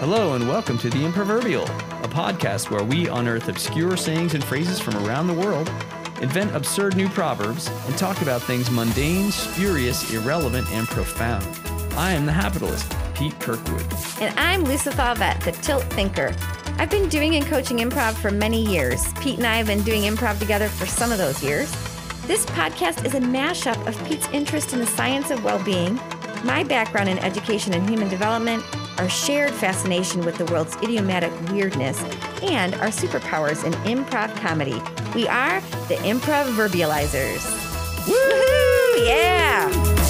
Hello and welcome to The Improverbial, a podcast where we unearth obscure sayings and phrases from around the world, invent absurd new proverbs, and talk about things mundane, spurious, irrelevant, and profound. I am the Hapitalist, Pete Kirkwood. And I'm Lisa Thalvet, the Tilt Thinker. I've been doing and coaching improv for many years. Pete and I have been doing improv together for some of those years. This podcast is a mashup of Pete's interest in the science of well-being, my background in education and human development, our shared fascination with the world's idiomatic weirdness, and our superpowers in improv comedy. We are the Improverbializers. Woohoo! Yeah!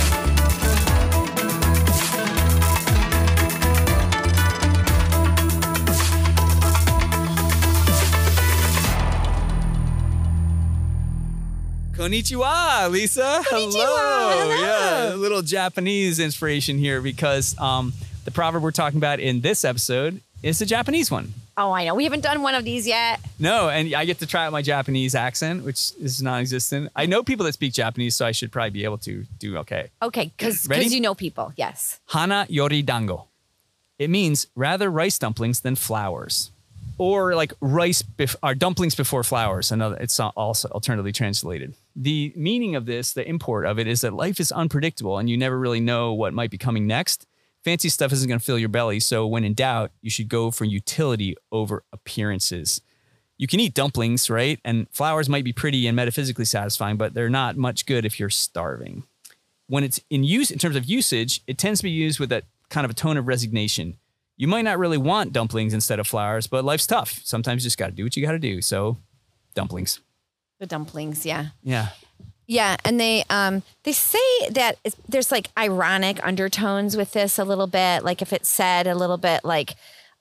Konnichiwa, Lisa. Hello. Yeah, a little Japanese inspiration here because the proverb we're talking about in this episode is a Japanese one. Oh, I know. We haven't done one of these yet. No, and I get to try out my Japanese accent, which is non-existent. I know people that speak Japanese, so I should probably be able to do okay. Okay, because you know people. Yes. Hana yori dango. It means rather rice dumplings than flowers. Or like dumplings before flowers. It's also alternatively translated. The meaning of this, the import of it, is that life is unpredictable and you never really know what might be coming next. Fancy stuff isn't going to fill your belly, so when in doubt, you should go for utility over appearances. You can eat dumplings, right? And flowers might be pretty and metaphysically satisfying, but they're not much good if you're starving. When it's in use, in terms of usage, it tends to be used with a kind of a tone of resignation. You might not really want dumplings instead of flowers, but life's tough. Sometimes you just got to do what you got to do. So, dumplings. The dumplings, yeah. Yeah. Yeah, and they say that there's like ironic undertones with this a little bit. Like if it said a little bit like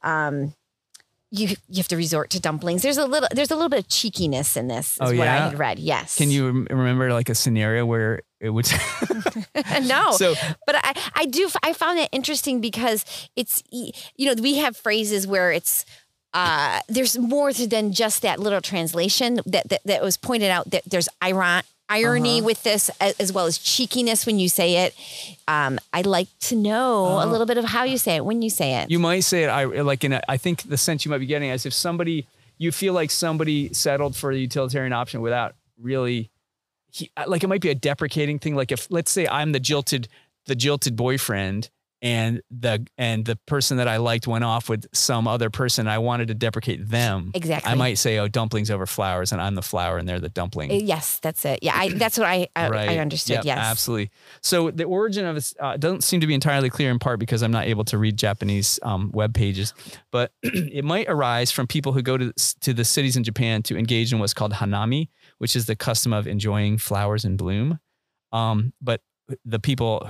you have to resort to dumplings. There's a little bit of cheekiness in this. Is what I had read. Yes. Can you remember like a scenario where it would? No. But I found it interesting because it's we have phrases where it's. There's more than just that little translation that was pointed out that there's irony with this as well as cheekiness when you say it. I'd like to know a little bit of how you say it when you say it. You might say it I think the sense you might be getting as if you feel like somebody settled for the utilitarian option without really, like it might be a deprecating thing. Like if, let's say I'm the jilted boyfriend and the person that I liked went off with some other person. I wanted to deprecate them. Exactly. I might say, dumplings over flowers, and I'm the flower and they're the dumpling. Yes, that's it. Yeah, that's what I understood. Yep, yes, absolutely. So the origin of it doesn't seem to be entirely clear, in part because I'm not able to read Japanese web pages, but it might arise from people who go to the cities in Japan to engage in what's called hanami, which is the custom of enjoying flowers in bloom. But the people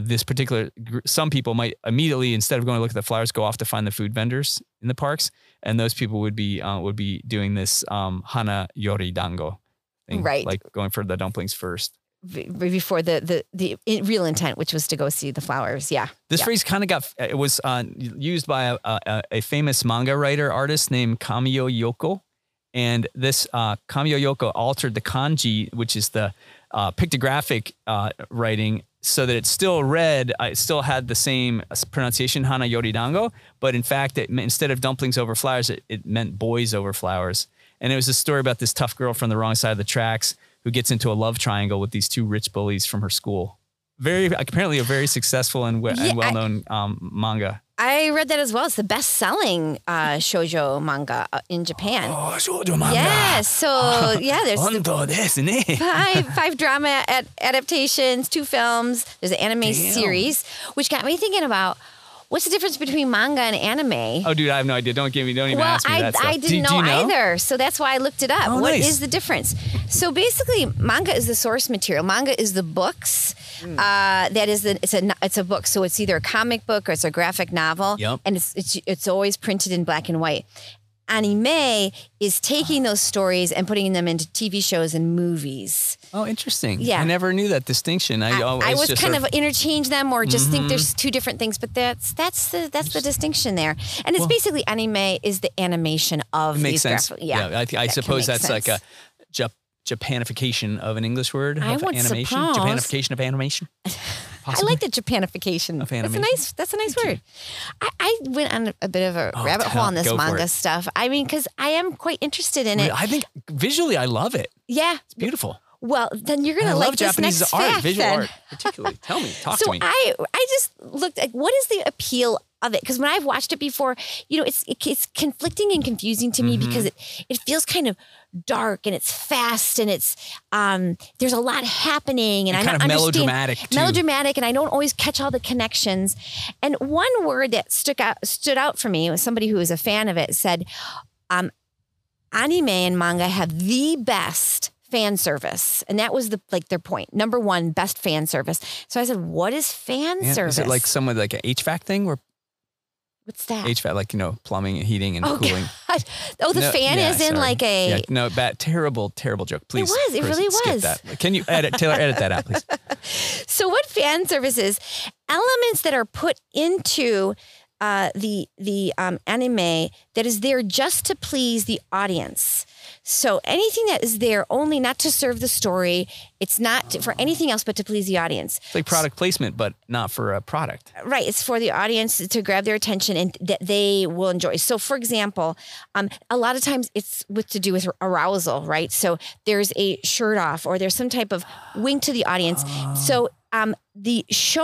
some people might immediately, instead of going to look at the flowers, go off to find the food vendors in the parks. And those people would be doing this hana yori dango thing, right? Like going for the dumplings first. Before the real intent, which was to go see the flowers. Yeah. This phrase kind of was used by a famous manga artist named Kamiyo Yoko. And this Kamiyo Yoko altered the kanji, which is the pictographic writing, so that it still had the same pronunciation, hana yori dango, but in fact, instead of dumplings over flowers, it meant boys over flowers. And it was a story about this tough girl from the wrong side of the tracks who gets into a love triangle with these two rich bullies from her school. Apparently a very successful and well-known manga. I read that as well. It's the best-selling shoujo manga in Japan. Oh, shoujo manga. Yeah, so there's 5 drama adaptations, 2 films. There's an anime series, which got me thinking about what's the difference between manga and anime. Oh, dude, I have no idea. Don't even ask me that stuff. I didn't know either, so that's why I looked it up. What is the difference? So basically, manga is the source material. Manga is the books. It's a book, so it's either a comic book or it's a graphic novel, and it's always printed in black and white. Anime is taking those stories and putting them into TV shows and movies. Oh, interesting. Yeah. I never knew that distinction. I was kind of interchange them or just think there's 2 different things, but that's the distinction there. And it's basically anime is the animation of these graphic. Yeah, I suppose that's sense. Like a Japanification of an English word. I would animation. Suppose. Japanification of animation. I like the Japanification. Of animation. That's a nice word. I went on a bit of a rabbit hole on this manga stuff. I mean, because I am quite interested in it. I think visually, I love it. Yeah. It's beautiful. Well, then you're going to like this Japanese next art, fact, visual then. art, particularly. Tell me, talk So to me. I just looked at what is the appeal of it? Because when I've watched it before, it's conflicting and confusing to me because it feels kind of dark and it's fast and it's there's a lot happening and I kind don't of understand melodramatic and I don't always catch all the connections. And one word that stood out for me was somebody who was a fan of it said, anime and manga have the best fan service. And that was their point. Number one, best fan service. So I said, what is fan service? Is it like someone like an HVAC thing where what's that? HVAC, like, plumbing and heating and cooling. God. Oh, the fan is in like a... Yeah, no, bad, terrible joke. Please. It really was. That. Can you Taylor, edit that out, please. So what fan service is, elements that are put into the anime that is there just to please the audience. So anything that is there only not to serve the story, it's not for anything else but to please the audience. It's like product placement, but not for a product. Right. It's for the audience to grab their attention and that they will enjoy. So for example, a lot of times it's to do with arousal, right? So there's a shirt off or there's some type of wink to the audience. So the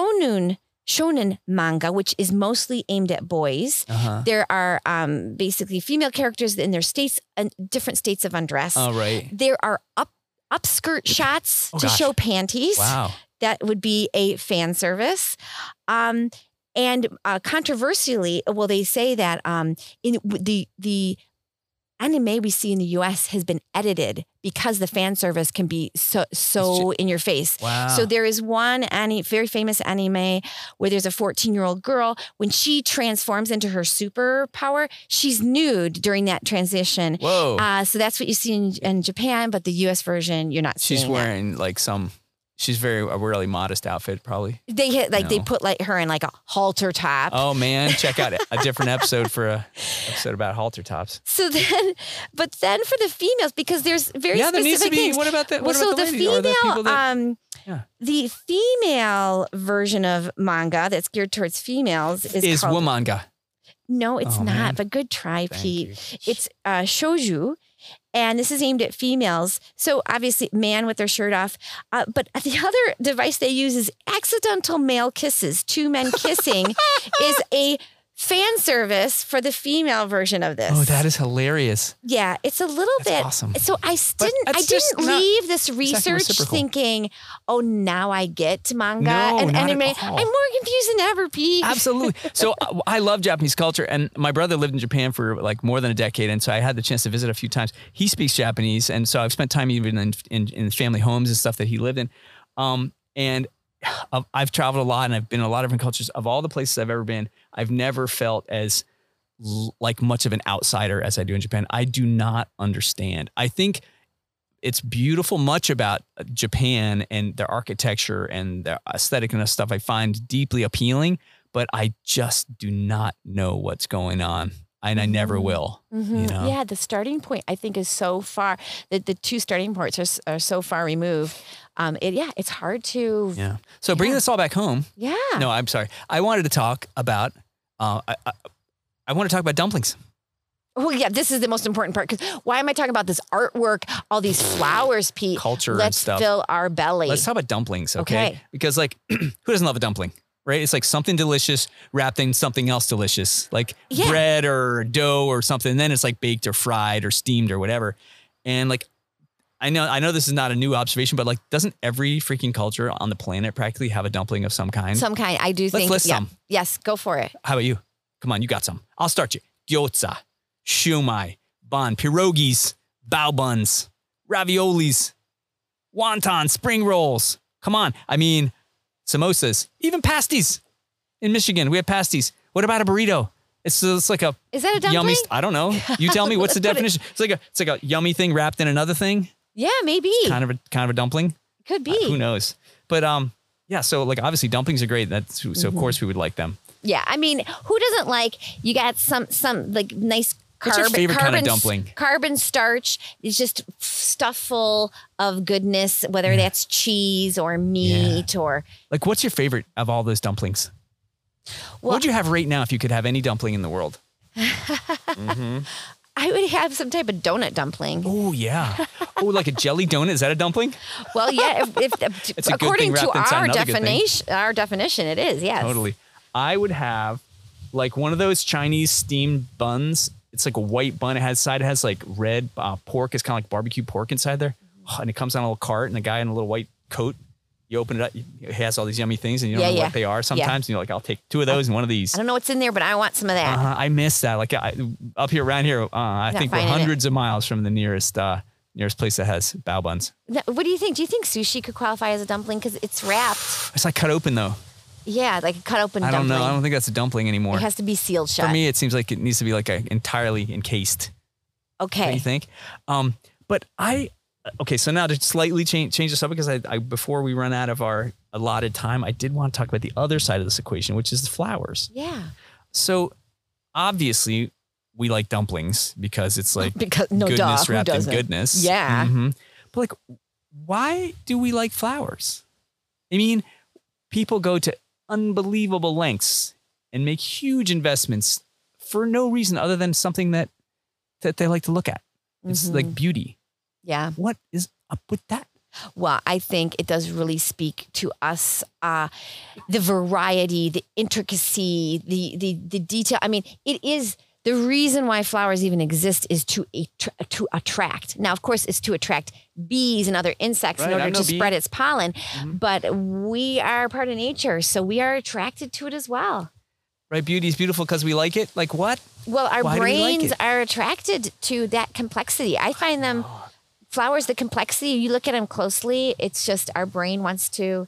shonen manga, which is mostly aimed at boys. There are basically female characters in their states and different states of undress. Oh, right. There are upskirt shots to show panties. Wow. That would be a fan service. And controversially, they say that in the anime we see in the U.S. has been edited because the fan service can be so in your face. Wow. So there is one very famous anime where there's a 14-year-old girl. When she transforms into her superpower, she's nude during that transition. Whoa. So that's what you see in Japan, but the U.S. version, you're not seeing She's wearing she's a really modest outfit, probably. They put her in like a halter top. Oh man, check out a different episode for a episode about halter tops. So then, but then for the females, because there's very specific there needs to be. things. What about that? What so about the ladies? female, the people that, the female version of manga that's geared towards females is called womanga. No, it's not. Man. But good try, Thank Pete. you. It's shoujo. And this is aimed at females. So obviously man with their shirt off. But the other device they use is accidental male kisses. Two men kissing is a fan service for the female version of this. Oh, that is hilarious. Yeah, it's a little bit awesome. So I didn't leave this research reciprocal. thinking, oh, now I get manga No, and not anime. at all. I'm more confused than ever, Pete. Absolutely. So I love Japanese culture, and my brother lived in Japan for like more than a decade, and so I had the chance to visit a few times. He speaks Japanese, and so I've spent time even in family homes and stuff that he lived in. And I've traveled a lot, and I've been in a lot of different cultures. Of all the places I've ever been, I've never felt as like much of an outsider as I do in Japan. I do not understand. I think it's beautiful. Much about Japan and their architecture and their aesthetic and stuff I find deeply appealing, but I just do not know what's going on. And I never will. You know? Yeah, the starting point I think is so far. The two starting points are so far removed. It's hard to. Yeah. So bringing this all back home. Yeah. No, I'm sorry. I wanted to talk about. I want to talk about dumplings. Oh yeah, this is the most important part because why am I talking about this artwork, all these flowers, Pete? Culture Let's and stuff. fill our belly. Let's talk about dumplings, okay? Because like, who doesn't love a dumpling? Right? It's like something delicious wrapped in something else delicious, like bread or dough or something. And then it's like baked or fried or steamed or whatever. And like, I know this is not a new observation, but like, doesn't every freaking culture on the planet practically have a dumpling of some kind? Some kind. I do think. Let's some. Yes, go for it. How about you? Come on, you got some. I'll start you. Gyoza, shumai, ban, pierogies, bao buns, raviolis, wonton, spring rolls. Come on. I mean, samosas, even pasties. In Michigan, we have pasties. What about a burrito? It's like a is that a dumpling? Yummy. I don't know. You tell me. What's the definition? It's like a yummy thing wrapped in another thing. Yeah, maybe. Kind of a dumpling. Could be. Who knows? But yeah. So like obviously dumplings are great. So of course we would like them. Yeah, I mean, who doesn't like? You got some like nice What's your favorite kind of dumpling? Carbon starch is just stuff full of goodness, whether that's cheese or meat or. Like, what's your favorite of all those dumplings? What would you have right now if you could have any dumpling in the world? I would have some type of donut dumpling. Oh, yeah. Oh, like a jelly donut? Is that a dumpling? Well, yeah. If according to our definition, it is, yes. Totally. I would have like one of those Chinese steamed buns. It's like a white bun. It has like red pork. It's kind of like barbecue pork inside there. Oh, and it comes on a little cart and the guy in a little white coat. You open it up. It has all these yummy things and you don't know what they are sometimes. And you're like, I'll take 2 of those and one of these. I don't know what's in there, but I want some of that. I miss that. Like up here, around here, I think we're hundreds of miles from the nearest place that has bao buns. What do you think? Do you think sushi could qualify as a dumpling? Because it's wrapped. It's like cut open though. Yeah, like a cut open dumpling. I don't know. I don't think that's a dumpling anymore. It has to be sealed shut. For me, it seems like it needs to be like entirely encased. Okay. What do you think? Okay, so now to slightly change this up, because I before we run out of our allotted time, I did want to talk about the other side of this equation, which is the flowers. Yeah. So obviously we like dumplings because it's like goodness wrapped in goodness. Yeah. Mm-hmm. But like, why do we like flowers? I mean, people go to unbelievable lengths and make huge investments for no reason other than something that they like to look at. It's like beauty. Yeah. What is up with that? Well, I think it does really speak to us, the variety, the intricacy, the detail. I mean, it is the reason why flowers even exist is to attract. Now, of course, it's to attract bees and other insects in order to spread its pollen. But we are part of nature, so we are attracted to it as well. Right? Beauty is beautiful because we like it. Like what? Well, our brains are attracted to that complexity. I find them... Flowers, the complexity, you look at them closely, it's just our brain wants to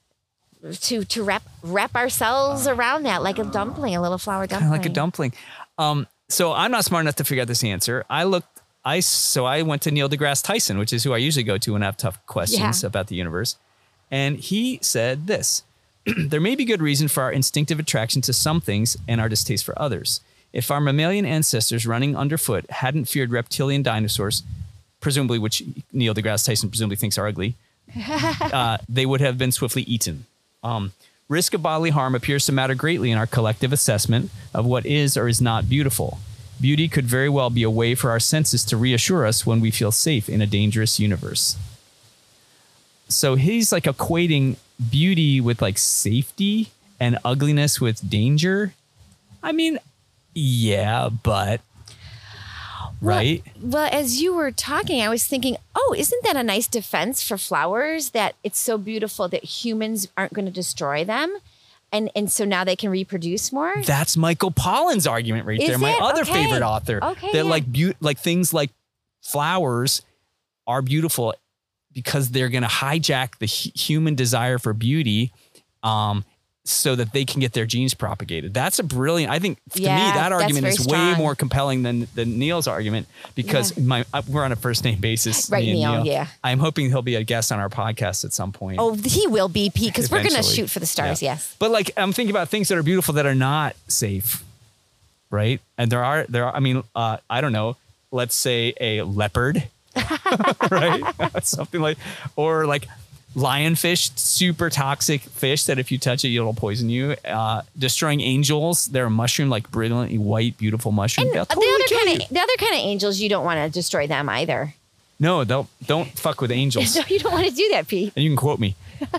wrap ourselves around that like a dumpling, a little flower dumpling. Like a dumpling. So I'm not smart enough to figure out this answer. I went to Neil deGrasse Tyson, which is who I usually go to when I have tough questions about the universe. And he said this: there may be good reason for our instinctive attraction to some things and our distaste for others. If our mammalian ancestors running underfoot hadn't feared reptilian dinosaurs, presumably, which Neil deGrasse Tyson presumably thinks are ugly, they would have been swiftly eaten. Risk of bodily harm appears to matter greatly in our collective assessment of what is or is not beautiful. Beauty could very well be a way for our senses to reassure us when we feel safe in a dangerous universe. So he's like equating beauty with like safety and ugliness with danger. I mean, yeah, but... Right. Well, as you were talking, I was thinking, oh, isn't that a nice defense for flowers, that it's so beautiful that humans aren't going to destroy them? And so now they can reproduce more? That's Michael Pollan's argument right there. My other favorite author. Okay, that like things like flowers are beautiful because they're going to hijack the human desire for beauty. So that they can get their genes propagated. That's a brilliant, I think, to me, that argument is way more compelling than Neil's argument, because we're on a first name basis. Right, Neil. I'm hoping he'll be a guest on our podcast at some point. Oh, he will be, Pete, because we're going to shoot for the stars, yes. But like, I'm thinking about things that are beautiful that are not safe, right? And there are, I mean, I don't know, let's say a leopard, right? Something like, or like, lionfish, super toxic fish that if you touch it, it'll poison you. Destroying angels, they're a mushroom, like brilliantly white, beautiful mushroom. And the other kind of angels, you don't want to destroy them either. No, don't fuck with angels. No, you don't want to do that, Pete. And you can quote me.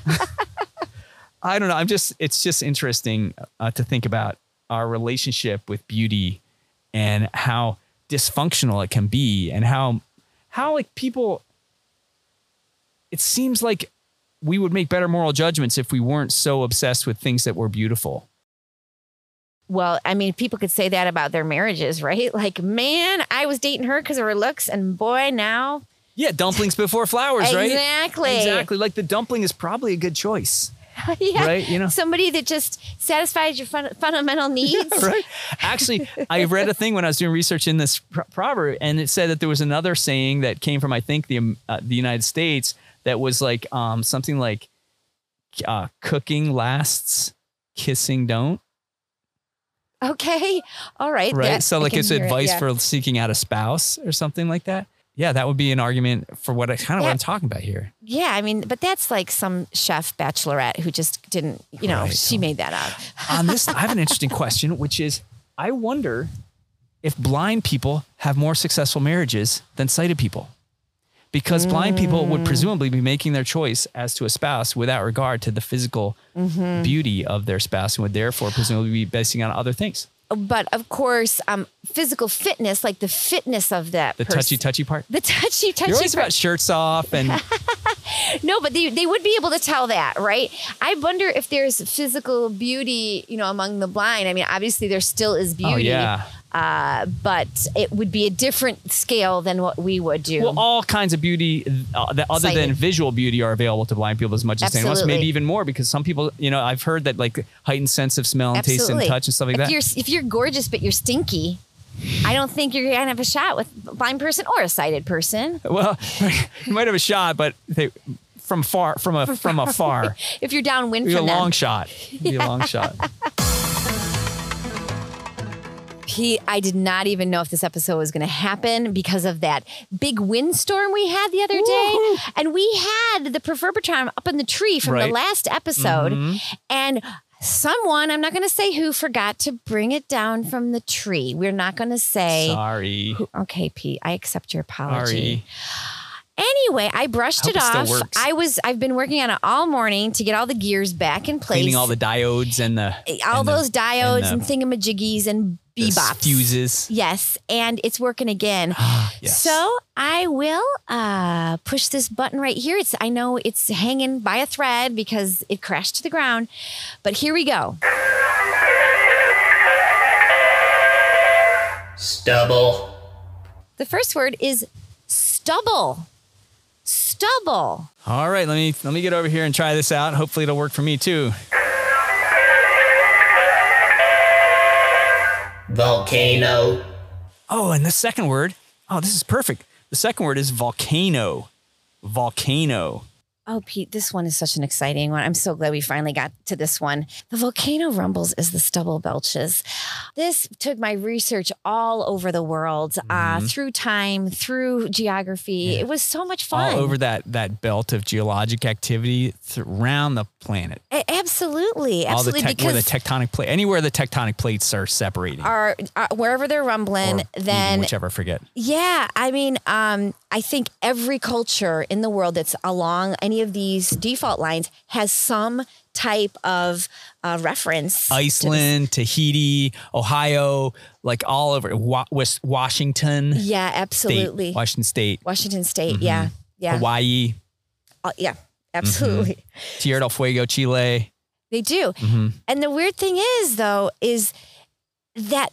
I don't know. It's just interesting to think about our relationship with beauty and how dysfunctional it can be, and how like people, it seems like we would make better moral judgments if we weren't so obsessed with things that were beautiful. Well, I mean, people could say that about their marriages, right? Like, man, I was dating her because of her looks, and boy, now. Yeah, dumplings before flowers, right? Exactly. Like the dumpling is probably a good choice. Yeah. Right? You know? Somebody that just satisfies your fundamental needs. Yeah, right. Actually, I read a thing when I was doing research in this proverb, and it said that there was another saying that came from, I think, the United States, that was like something like cooking lasts, kissing don't. Okay. All right. Right. Yeah, So I like can it's hear it, advice yeah. for seeking out a spouse or something like that. Yeah, that would be an argument for what what I'm talking about here. Yeah, I mean, but that's like some chef bachelorette who just didn't, Right. she made that up. On this, I have an interesting question, which is, I wonder if blind people have more successful marriages than sighted people. Because blind people would presumably be making their choice as to a spouse without regard to the physical beauty of their spouse and would therefore presumably be basing on other things. But of course, physical fitness, like the fitness of that The touchy part. The touchy You're always part. about shirts off and No, but they would be able to tell that, right? I wonder if there's physical beauty, among the blind. I mean, obviously there still is beauty. yeah. But it would be a different scale than what we would do. Well, all kinds of beauty that other than Sighted. visual beauty are available to blind people as much as anyone else, Absolutely. maybe even more, because some people, I've heard that like heightened sense of smell and taste and Absolutely. touch and stuff like that. If you're gorgeous but you're stinky, I don't think you're gonna have a shot with a blind person or a sighted person. Well, you might have a shot, but from afar. If you're downwind It'd be from a them. long shot. It'd be a long shot. Pete, I did not even know if this episode was going to happen because of that big windstorm we had the other day. Woohoo. And we had the Proverbiton up in the tree from the Right. last episode. And someone, I'm not going to say who, forgot to bring it down from the tree. We're not going to say. Sorry. Okay, Pete, I accept your apology. Sorry. Anyway, I brushed Hope it it still off. works. I've been working on it all morning to get all the gears back in place. Cleaning all the diodes and those diodes and and thingamajiggies and the bebops. fuses. Yes, and it's working again. Yes. So I will push this button right here. I know it's hanging by a thread because it crashed to the ground, but here we go. Stubble. The first word is stubble. Stubble. All right, let me get over here and try this out. Hopefully it'll work for me too. Volcano. Oh, and the second word. Oh, this is perfect. The second word is volcano. Volcano. Oh, Pete, this one is such an exciting one. I'm so glad we finally got to this one. The volcano rumbles as the stubble belches. This took my research all over the world, through time, through geography. It was so much fun. All over that belt of geologic activity around the planet. Absolutely. All the Absolutely. where the tectonic plate, anywhere the tectonic plates are separating. Are wherever they're rumbling, Or then even whichever, I forget. yeah, I mean, I think every culture in the world that's along any of these default lines has some type of reference. Iceland, Tahiti, Ohio, like all over West Washington. Yeah, absolutely. State, Washington State. Washington State. Yeah. Yeah. Hawaii. Yeah, absolutely. Tierra del Fuego, Chile. They do. And the weird thing is, though, is that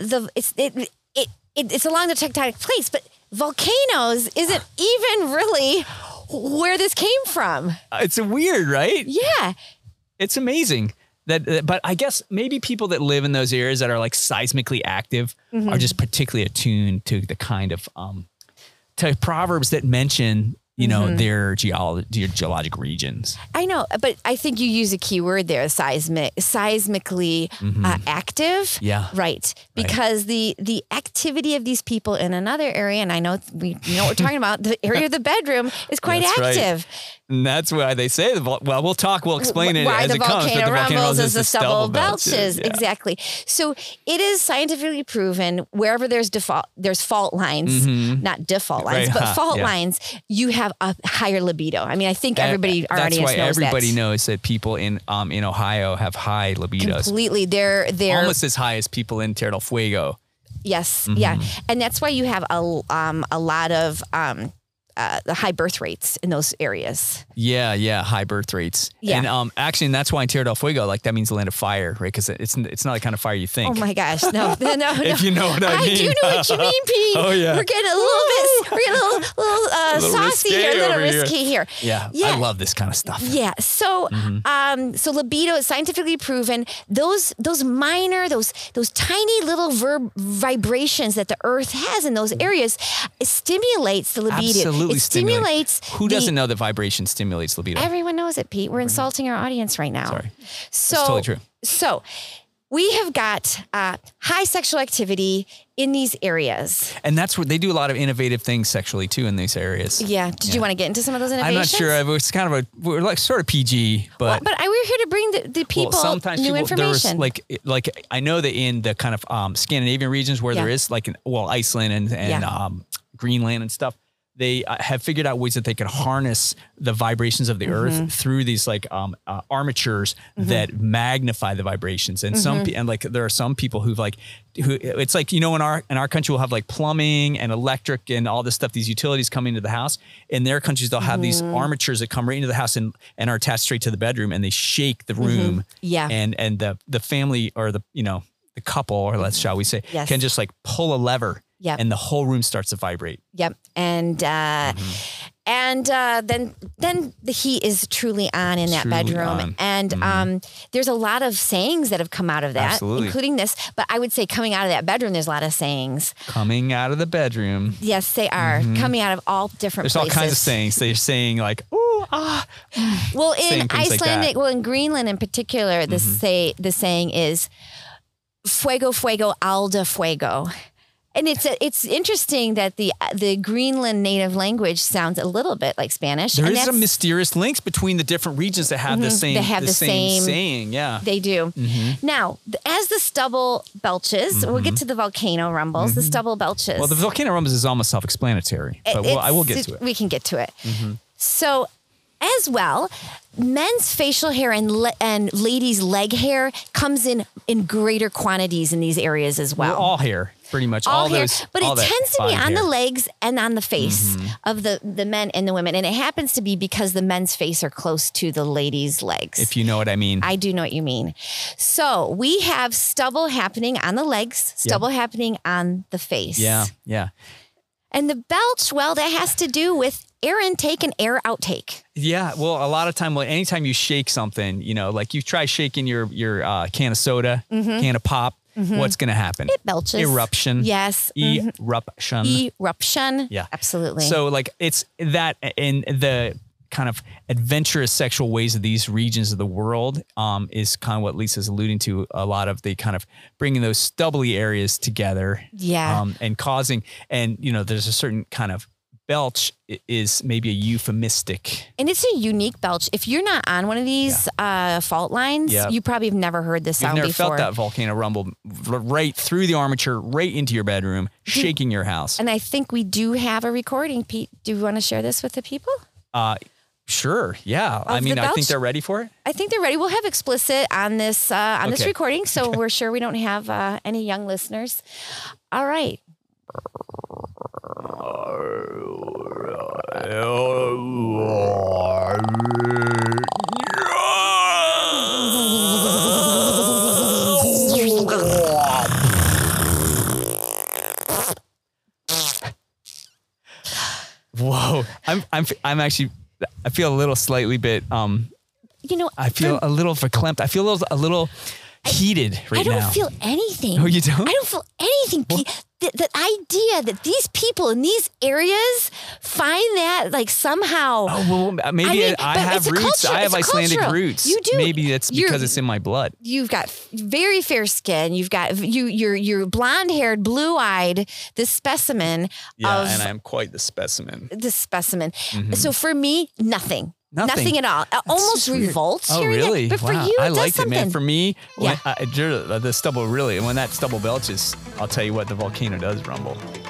it's along the tectonic plates, but volcanoes isn't even really where this came from. It's weird, right? Yeah. It's amazing but I guess maybe people that live in those areas that are like seismically active are just particularly attuned to the kind of to proverbs that mention their geologic regions. I know, but I think you use a key word there, seismically active. Yeah. Right. Because the activity of these people in another area, and I know we know what we're talking about, the area of the bedroom is quite That's right. active. And that's why they say we'll explain it Why as the it comes. volcano But the volcano rumbles is as the stubble belches. Yeah. Exactly. So it is scientifically proven wherever there's fault lines, not default lines, Right. but fault Yeah. lines, you have a higher libido. I mean, I think everybody already knows that. That's why everybody knows that people in Ohio have high libidos. Completely. They're Almost as high as people in Tierra del Fuego. yes. Yeah. And that's why you have a lot of the high birth rates in those areas. Yeah, high birth rates. Yeah. And actually, and that's why in Tierra del Fuego, like that means the land of fire, right? Because it's not the kind of fire you think. Oh my gosh. No. If you know what I mean. I do know what you mean, Pete. Oh, yeah. We're getting a little little saucy risque here, a little over here. risky here. Yeah, I love this kind of stuff. Yeah. So, so libido is scientifically proven. Those minor, those tiny little vibrations that the Earth has in those areas, it stimulates the libido. Absolutely It stimulates. Who doesn't know that vibration stimulates libido? Everyone knows it, Pete. We're insulting our audience right now. Sorry. So That's totally true. So we have got high sexual activity in these areas. And that's where they do a lot of innovative things sexually too in these areas. Yeah. Did you want to get into some of those I'm innovations? not sure. It was kind of we're like sort of PG, but. But we're here to bring the people sometimes new information. There was like I know that in the kind of Scandinavian regions where there is like Iceland and Greenland and stuff, they have figured out ways that they could harness the vibrations of the earth through these like armatures that magnify the vibrations. And there are some people who it's like, in our country we'll have like plumbing and electric and all this stuff, these utilities coming into the house. In their countries, they'll have these armatures that come right into the house and are attached straight to the bedroom, and they shake the room. Yeah. And the family or the couple, or shall we say, can just like pull a lever. Yep. And the whole room starts to vibrate. Yep. And then the heat is truly on in that bedroom. And there's a lot of sayings that have come out of that, including this. But I would say coming out of that bedroom, there's a lot of sayings. Coming out of the bedroom. Yes, they are. Coming out of all different places. There's all kinds of sayings. They're saying like, ooh, ah. Well, in Icelandic, in Greenland in particular, the saying is fuego, fuego, alda fuego. And it's interesting that the Greenland native language sounds a little bit like Spanish. There is some mysterious links between the different regions that have the same saying. Yeah, they do. Now, as the stubble belches, we'll get to the volcano rumbles. The stubble belches. Well, the volcano rumbles is almost self-explanatory, but I will get to it. We can get to it. So, as well, men's facial hair and ladies' leg hair comes in greater quantities in these areas as well. All hair. Pretty much all hair, those, but all it tends to be on hair. the legs and on the face of the men and the women. And it happens to be because the men's face are close to the ladies' legs. If you know what I mean. I do know what you mean. So we have stubble happening on the legs, stubble happening on the face. Yeah, yeah. And the belch, well, that has to do with air intake and air outtake. Yeah, well, a lot of time, anytime you shake something, like you try shaking your can of soda, can of pop, what's going to happen? It belches. Eruption. Yes. Eruption. Eruption. Yeah. Absolutely. So it's that in the kind of adventurous sexual ways of these regions of the world is kind of what Lisa's alluding to, a lot of the kind of bringing those stubbly areas together. Yeah. And causing, there's a certain kind of belch is maybe a euphemistic. And it's a unique belch. If you're not on one of these fault lines, you probably have never heard this sound before. You've never felt that volcano rumble right through the armature, right into your bedroom, shaking your house. And I think we do have a recording. Pete, do you want to share this with the people? Sure. Yeah. I think they're ready for it. I think they're ready. We'll have explicit on this this recording, so we're sure we don't have any young listeners. All right. Whoa. I'm actually, I feel a little slightly bit, I feel a little verklempt. I feel a little heated right now. I don't feel anything. Oh, you don't? I don't feel anything. The idea that these people in these areas find that like somehow. Oh, well, maybe I have roots. Culture. I have Icelandic roots. You do. Maybe that's because it's in my blood. You've got very fair skin. You've got you're blonde-haired, blue-eyed, this specimen. Yeah, and I'm quite the specimen. So for me, nothing at all. Almost revolts. Oh, really? But for you, I does liked something. it, man. For me, the stubble when that stubble belches, I'll tell you what, the volcano does rumble.